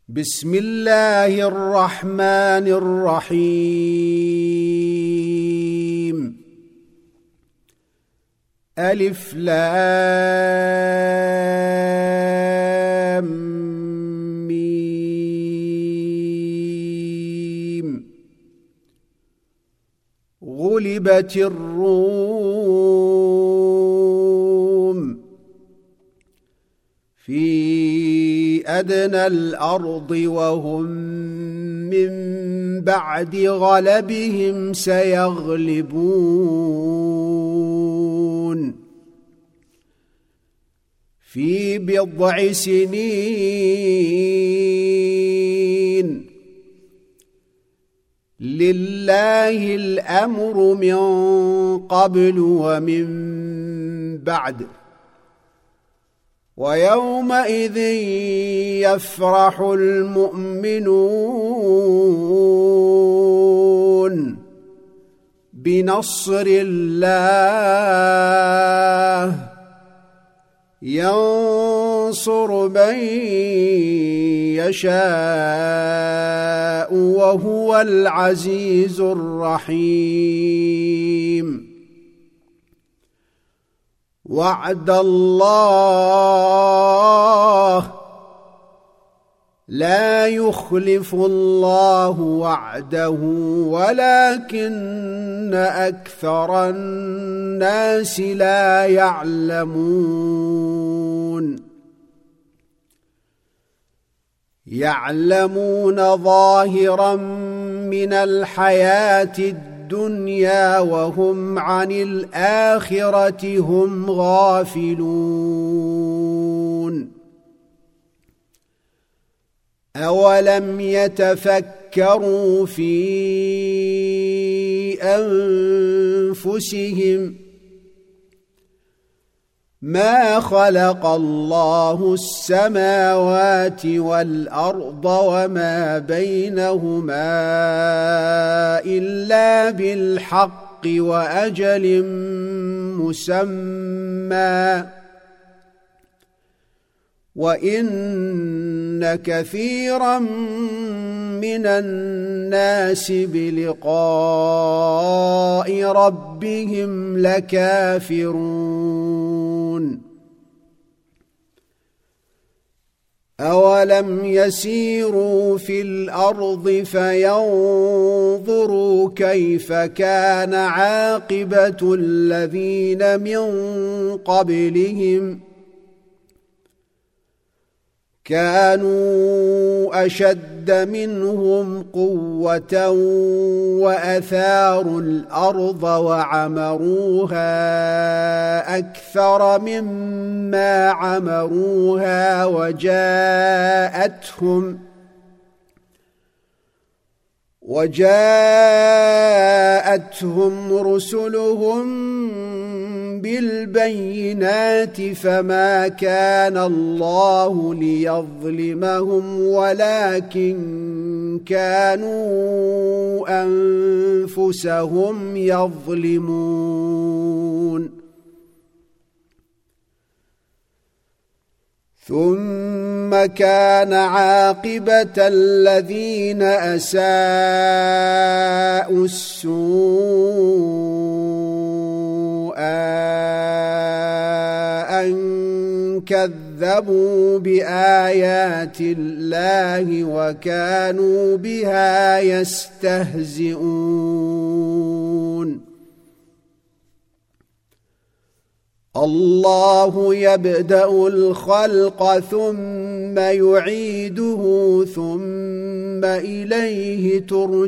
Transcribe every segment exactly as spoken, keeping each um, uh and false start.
بسم الله الرحمن الرحيم. ألف لام ميم. غلبت الروم في أدنى الأرض وهم من بعد غلبهم سيغلبون في بضع سنين. لله الأمر من قبل ومن بعد ويومئذ يفرح المؤمنون بنصر الله ينصر من يشاء وهو العزيز الرحيم. وعد الله لا يخلف الله وعده ولكن أكثر الناس لا يعلمون. يعلمون ظاهرا من الحياة الدنيا الدنيا وهم عن الآخرة هم غافلون. أولم يتفكروا في أنفسهم ما خلق الله السماوات والأرض وما بينهما إلا بالحق وأجل مسمى وإن كثيرا من الناس بلقاء ربهم لكافرون. أولم يسيروا في الأرض فينظروا كيف كان عاقبة الذين من قبلهم كانوا أشد منهم قوة وأثاروا الأرض وعمروها أكثر مما عمروها وجاءتهم وجاءتهم رسلهم بالبينات فما كان الله ليظلمهم ولكن كانوا أنفسهم يظلمون. ثم كان عاقبة الذين أساءوا السوء أن كذبوا بآيات الله وكانوا بها يستهزئون. الله يبدأ الخلق ثم يعيده ثم إليه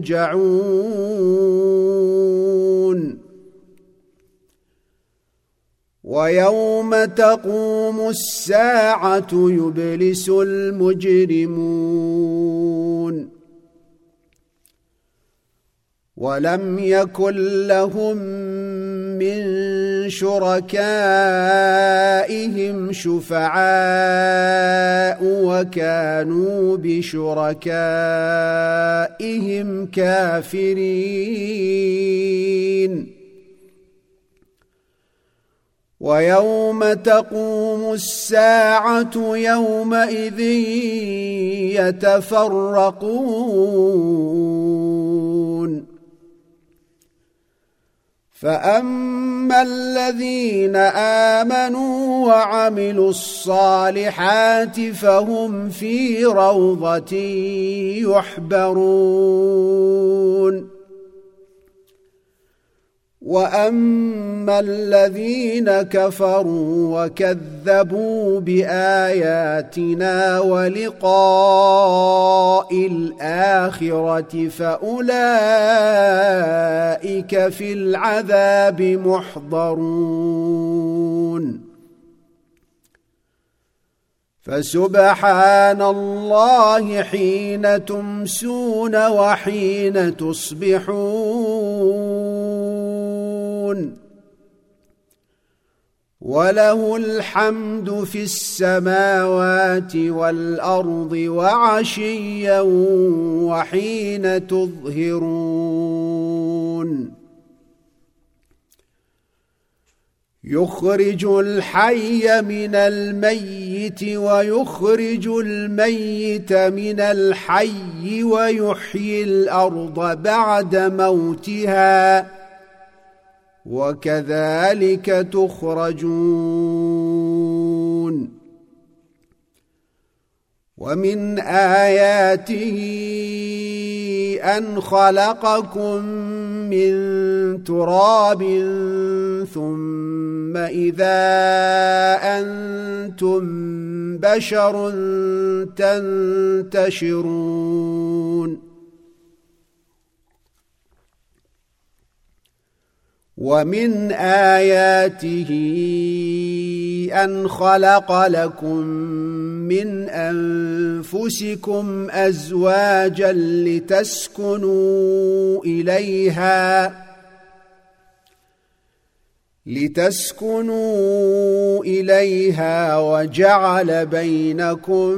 ترجعون. ويوم تقوم الساعة يبلس المجرمون ولم يكن لهم من شركائهم شفعاء وكانوا بشركائهم كافرين. ويوم تقوم الساعة يومئذ يتفرقون فأما الذين آمنوا وعملوا الصالحات فهم في روضة يحبرون وأما الذين كفروا وكذبوا بآياتنا ولقاء الآخرة فأولئك في العذاب محضرون فسبحان الله حين تمسون وحين تصبحون وله الحمد في السماوات والأرض وعشيا وحين تظهرون يخرج الحي من الميت ويخرج الميت من الحي ويحيي الأرض بعد موتها وكذلك تخرجون ومن آياته أن خلقكم من تراب ثم إذا أنتم بشر تنتشرون ومن آياته أن خلق لكم من أنفسكم أزواجا لتسكنوا إليها لتسكنوا إليها وجعل بينكم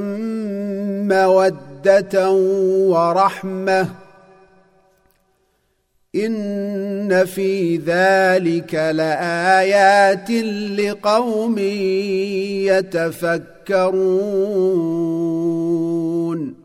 مودة ورحمة إن في ذلك لآيات لقوم يتفكرون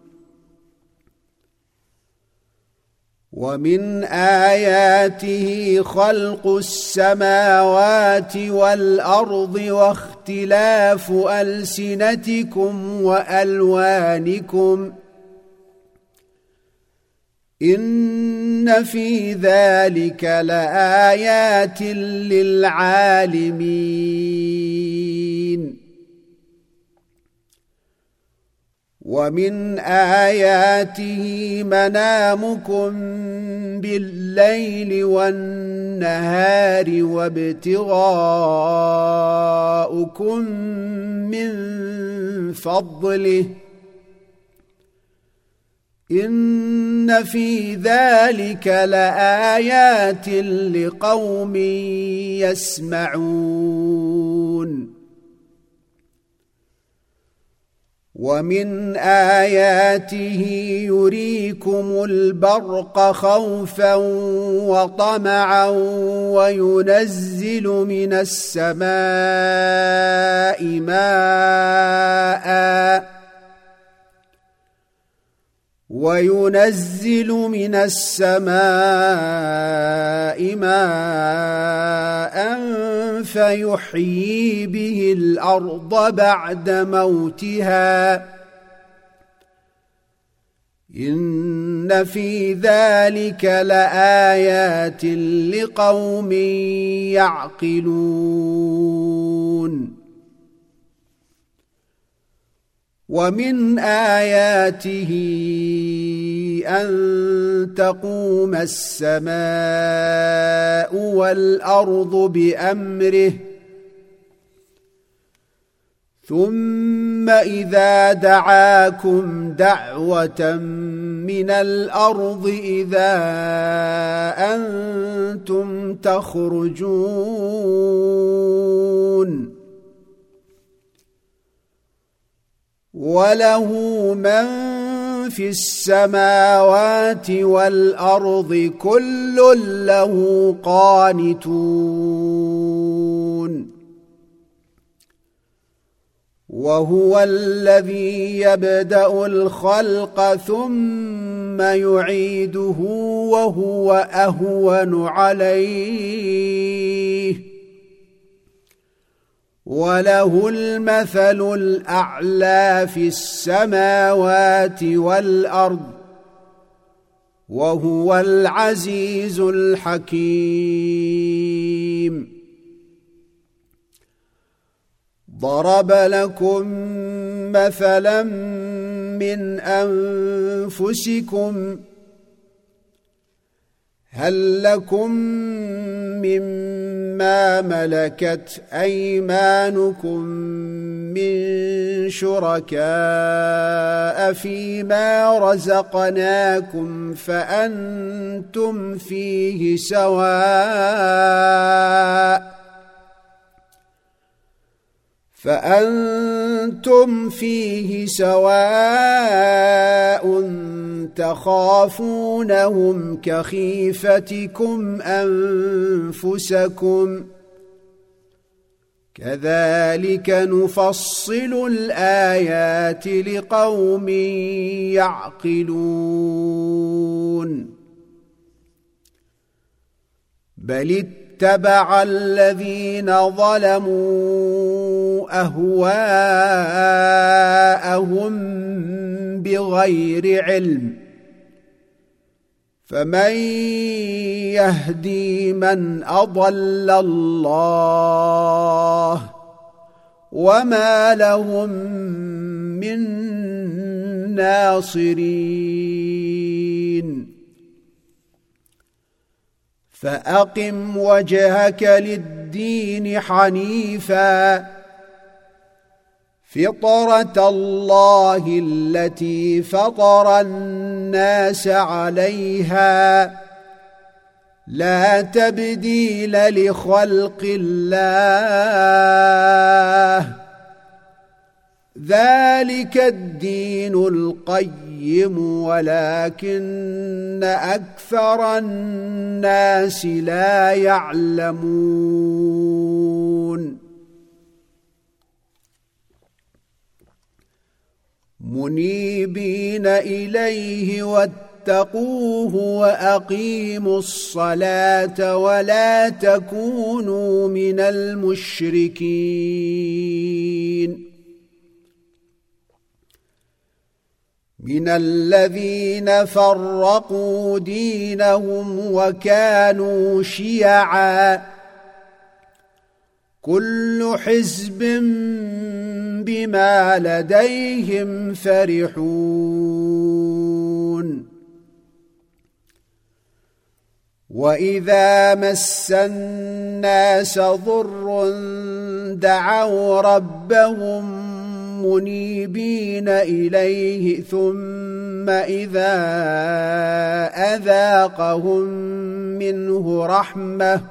ومن آياته خلق السماوات والأرض واختلاف ألسنتكم وألوانكم إن في ذلك لآيات للعالمين ومن آياته منامكم بالليل والنهار وابتغاؤكم من فضله إن في ذلك لآيات لقوم يسمعون ومن آياته يريكم البرق خوفا وطمعا وينزل من السماء ماء وينزل من السماء ماء فيحيي به الأرض بعد موتها إن في ذلك لآيات لقوم يعقلون ومن آياته أن تقوم السماء والأرض بأمره ثم إذا دعاكم دعوة من الأرض إذا أنتم تخرجون وله من في السماوات والأرض كل له قانتون وهو الذي يبدأ الخلق ثم يعيده وهو أهون عليه وله المثل الأعلى في السماوات والأرض وهو العزيز الحكيم. ضرب لكم مثلا من أنفسكم هل لكم مما ملكت أيمانكم من شركاء فيما رزقناكم فأنتم فيه سواء فأنتم فيه سواء تخافونهم كخيفتكم أنفسكم كذلك نفصل الآيات لقوم يعقلون. بل اتبع الذين ظلموا أهواءهم بغير علم فمن يهدي من أضل الله وما لهم من ناصرين. فأقم وجهك للدين حنيفا فطرة الله التي فطر الناس عليها لا تبديل لخلق الله ذلك الدين القيم ولكن أكثر الناس لا يعلمون. منيبين إليه واتقوه وأقيموا الصلاة ولا تكونوا من المشركين من الذين فرقوا دينهم وكانوا شيعا كل حزب بما لديهم فرحون. وإذا مس الناس ضر دعوا ربهم منيبين إليه ثم إذا أذاقهم منه رحمة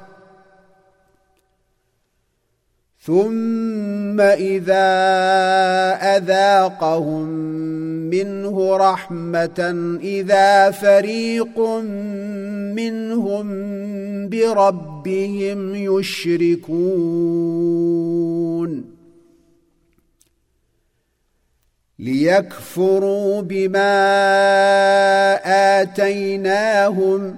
ثم إذا أذاقهم منه رحمة إذا فريق منهم بربهم يشركون ليكفروا بما آتيناهم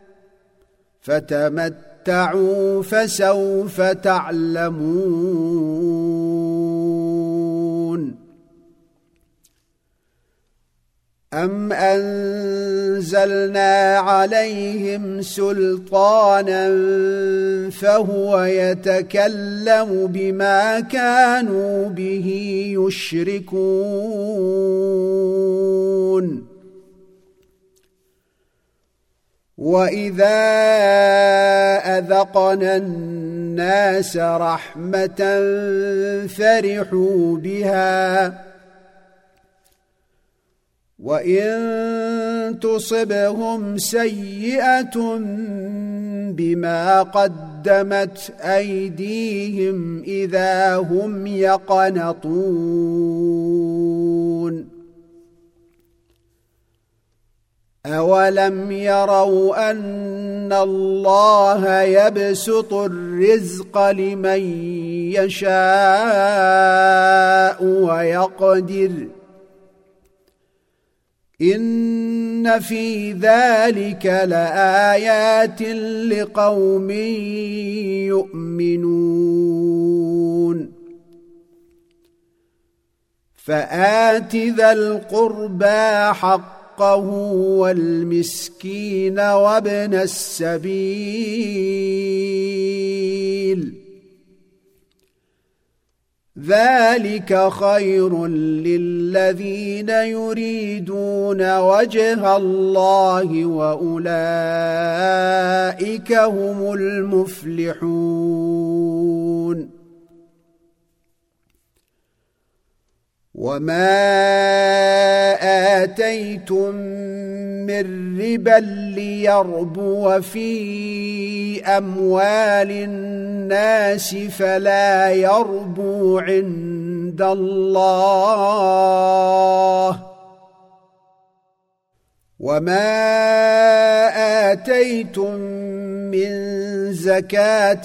فتمتعوا فسوف تعلمون. أم أنزلنا عليهم سلطانا فهو يتكلم بما كانوا به يشركون. وإذا أذقنا الناس رحمة فرحوا بها وإن تصبهم سيئة بما قدمت أيديهم إذا هم يقنطون. أولم يروا أن الله يبسط الرزق لمن يشاء ويقدر إن في ذلك لآيات لقوم يؤمنون فآت ذا القربى حقه والمسكين وابن السبيل ذلك خير للذين يريدون وجه الله وأولئك هم المفلحون وما آتيتم من ربا ليربو في أموال الناس فلا يربو عند الله وما آتيتم من زكاة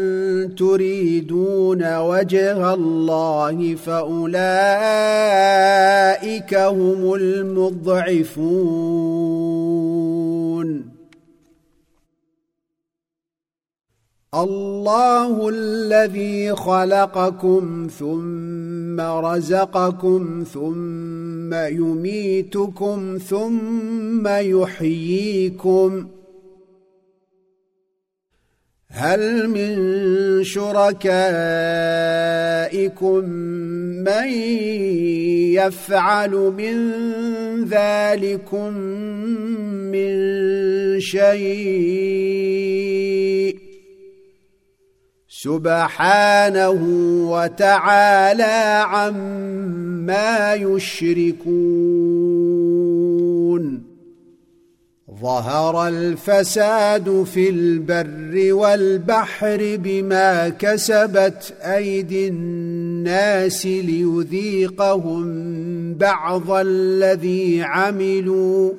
تريدون وجه الله فأولئك هم المضعفون الله الذي خلقكم ثم رزقكم ثم يميتكم ثم يحييكم هل من شركائكم من يفعل من ذلكم من شيء سبحانه وتعالى عما يشركون ظهر الفساد في البر والبحر بما كسبت أيدي الناس ليذيقهم بعض الذي عملوا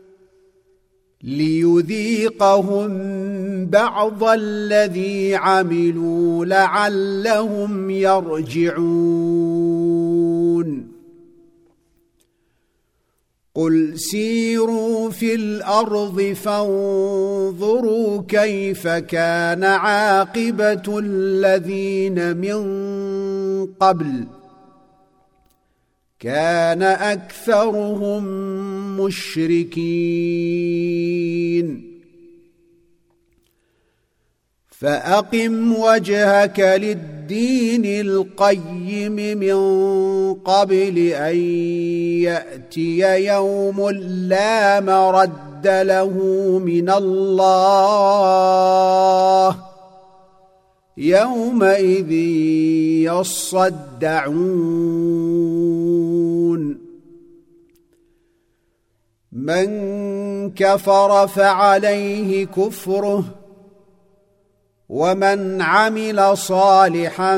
ليذيقهم بعض الذي عملوا لعلهم يرجعون قل سيروا في الأرض فانظروا كيف كان عاقبة الذين من قبل كان أكثرهم مشركين فأقم وجهك للدين القيم من قبل أن يأتي يوم لا مرد له من الله يومئذ يصدعون من كفر فعليه كفره ومن عمل صالحا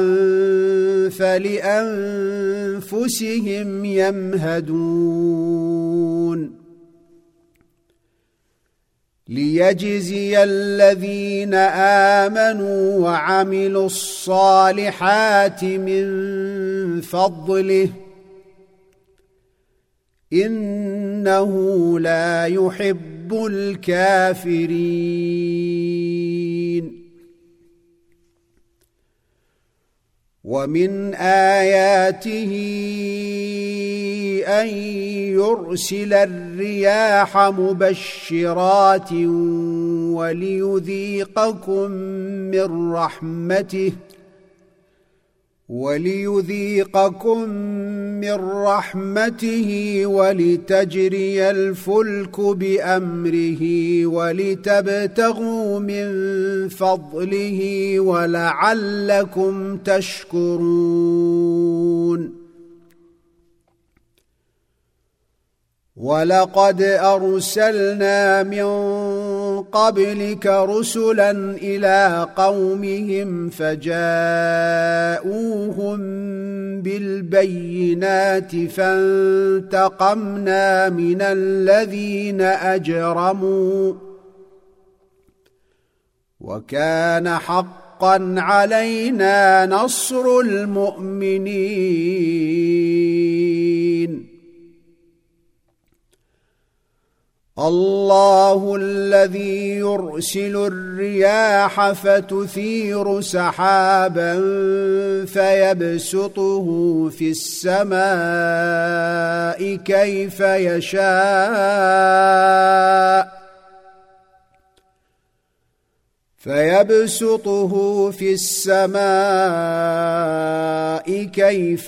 فلأنفسهم يمهدون ليجزي الذين آمنوا وعملوا الصالحات من فضله إنه لا يحب الكافرين ومن آياته أن يرسل الرياح مبشرات وليذيقكم من رحمته وليذيقكم من رحمته ولتجري الفلك بأمره ولتبتغوا من فضله ولعلكم تشكرون ولقد أرسلنا من قبلك رسلا إلى قومهم فجاءوهم بالبينات فانتقمنا من الذين أجرموا وكان حقا علينا نصر المؤمنين الله الذي يرسل الرياح فتثير سحابا فيبسطه في السماء كيف يشاء فيبسطه في السماء كيف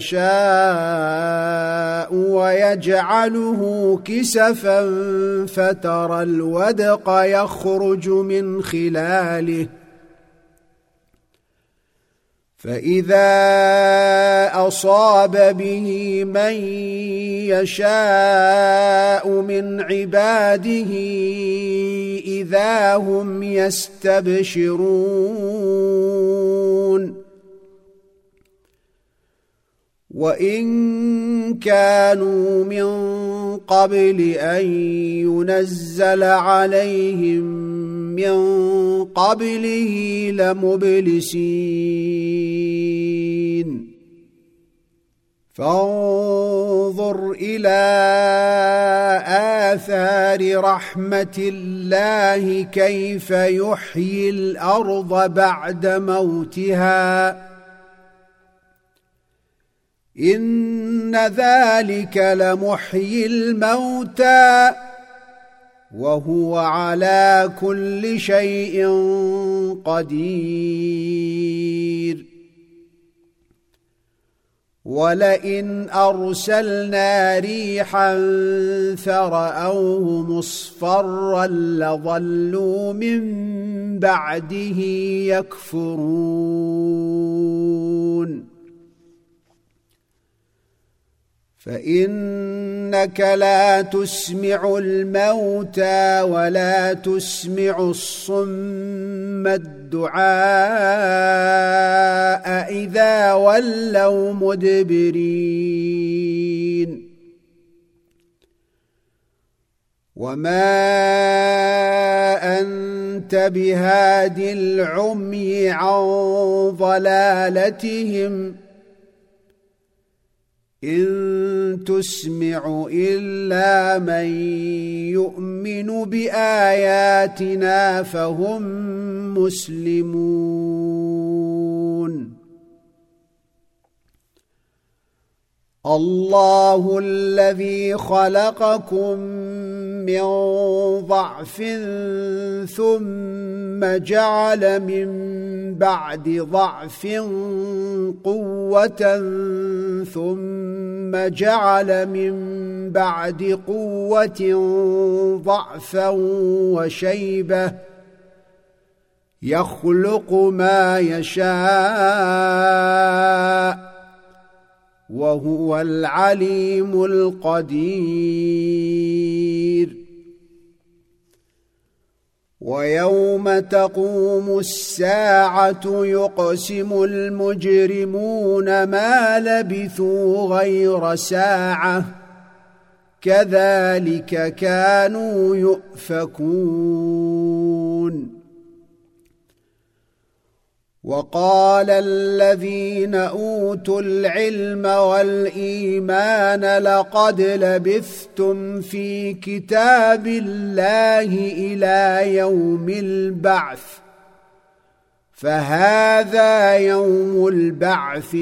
يشاء ويجعله كسفا فترى الودق يخرج من خلاله فإذا أصاب به من يشاء من عباده إذا هم يستبشرون وإن كانوا من قبل أن ينزل عليهم من قبله لمبلسين فانظر إلى آثار رحمة الله كيف يحيي الأرض بعد موتها إن ذلك لمحيي الموتى وهو على كل شيء قدير ولئن أرسلنا ريحا فرأوه مصفرا لظلوا من بعده يكفرون فإنك لا تسمع الموتى ولا تسمع الصم الدعاء إذا ولوا مدبرين وما أنت بهاد العمي عن ضلالتهم إن تسمع إلا من يؤمن بآياتنا فهم مسلمون الله الذي خلقكم من ضعف ثم جعل من بعد ضعف قوة ثم جعل من بعد قوة ضعفا وشيبة يخلق ما يشاء وهو العليم القدير ويوم تقوم الساعة يقسم المجرمون ما لبثوا غير ساعة كذلك كانوا يؤفكون وقال الذين أوتوا العلم والإيمان لقد لبثتم في كتاب الله إلى يوم البعث فهذا يوم البعث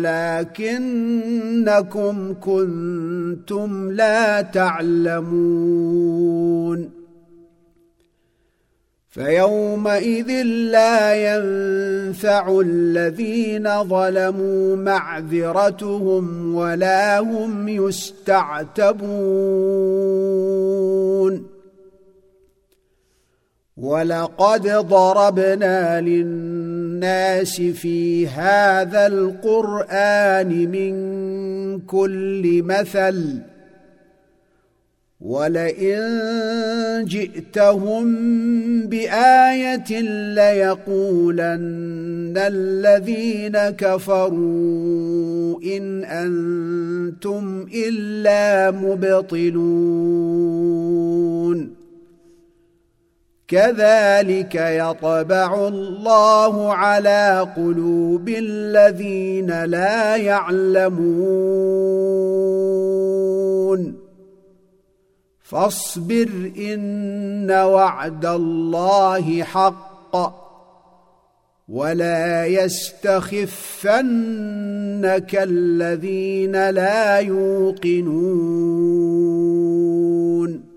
ولكنكم كنتم لا تعلمون فيومئذ لا ينفع الذين ظلموا معذرتهم ولا هم يستعتبون ولقد ضربنا للناس في هذا القرآن من كل مثل ولئن جئتهم بآية ليقولن الذين كفروا إن أنتم إلا مبطلون كذلك يطبع الله على قلوب الذين لا يعلمون فاصبر إن وعد الله حق ولا يستخفنك الذين لا يوقنون